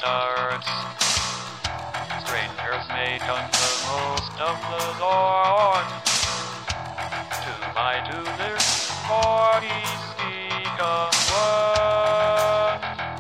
starts. Strangers make the most of the Lord. Two by two their bodies become one.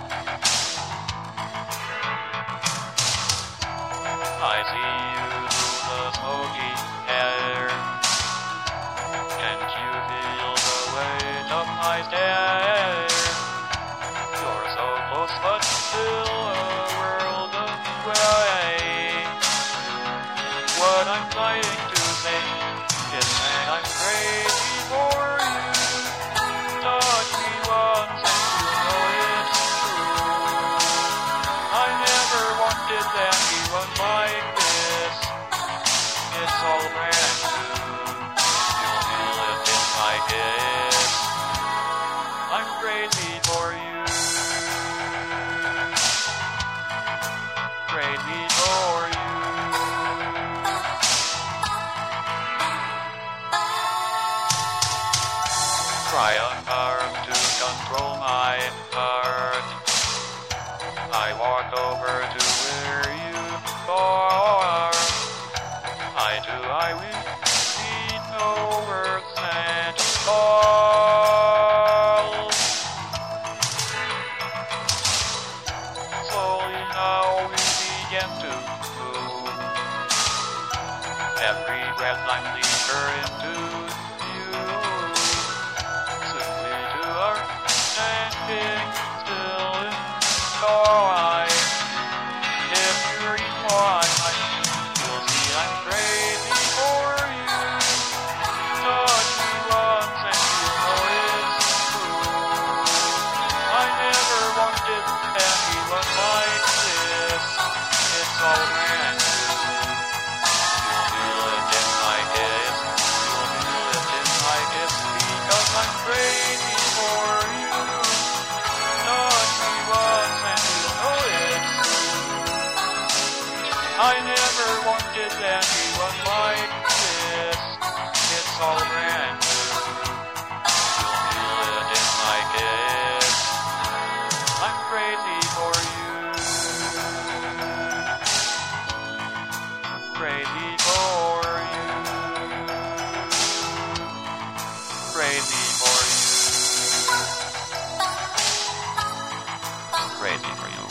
I see you through the smoky air. Can't you feel the weight of my stare? You're so close but still a world away. What I'm trying to say is that I'm crazy for you. Touch me once and you know it's true. I never wanted anyone like this. It's all brand new. You feel it in my kiss. I'm crazy for you. Crazy for you. Try hard to control my heart. I walk over to where you are. I will need no words at all. Slowly now we begin to move. Every breath I'm deeper into you. Soon we two are standing still in starlight. If you read more, you'll see I'm crazy for you. Touch me once and you know it's true. I never wanted anyone like this. It's all brand new. You'll feel it in my kiss. You'll feel it in my kiss because I'm crazy for you. Touch me once and you know it's true. I never wanted anyone like this. It's all brand new. You'll feel it in my kiss. I'm crazy for you. Crazy for you. Crazy for you. Crazy for you.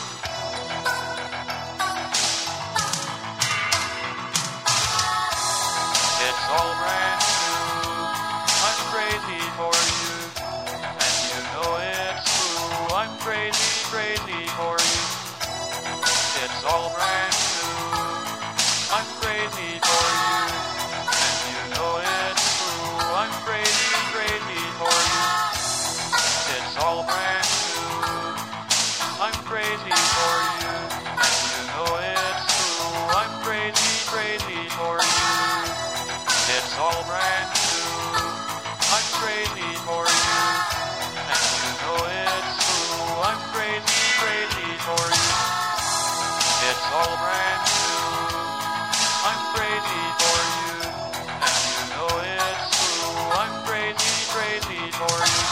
It's all brand new. I'm crazy for you. And you know it's true. I'm crazy, crazy for you. It's all brand new. I'm crazy for you. And you know it's true. I'm crazy, crazy for you. It's all brand new. I'm crazy for you. And you know it's true. I'm crazy, crazy for you. It's all brand new. I'm crazy for you. And you know it's true. I'm crazy, crazy for you. It's all brand new. I'm crazy for you. And you know it's true. I'm crazy, crazy for you.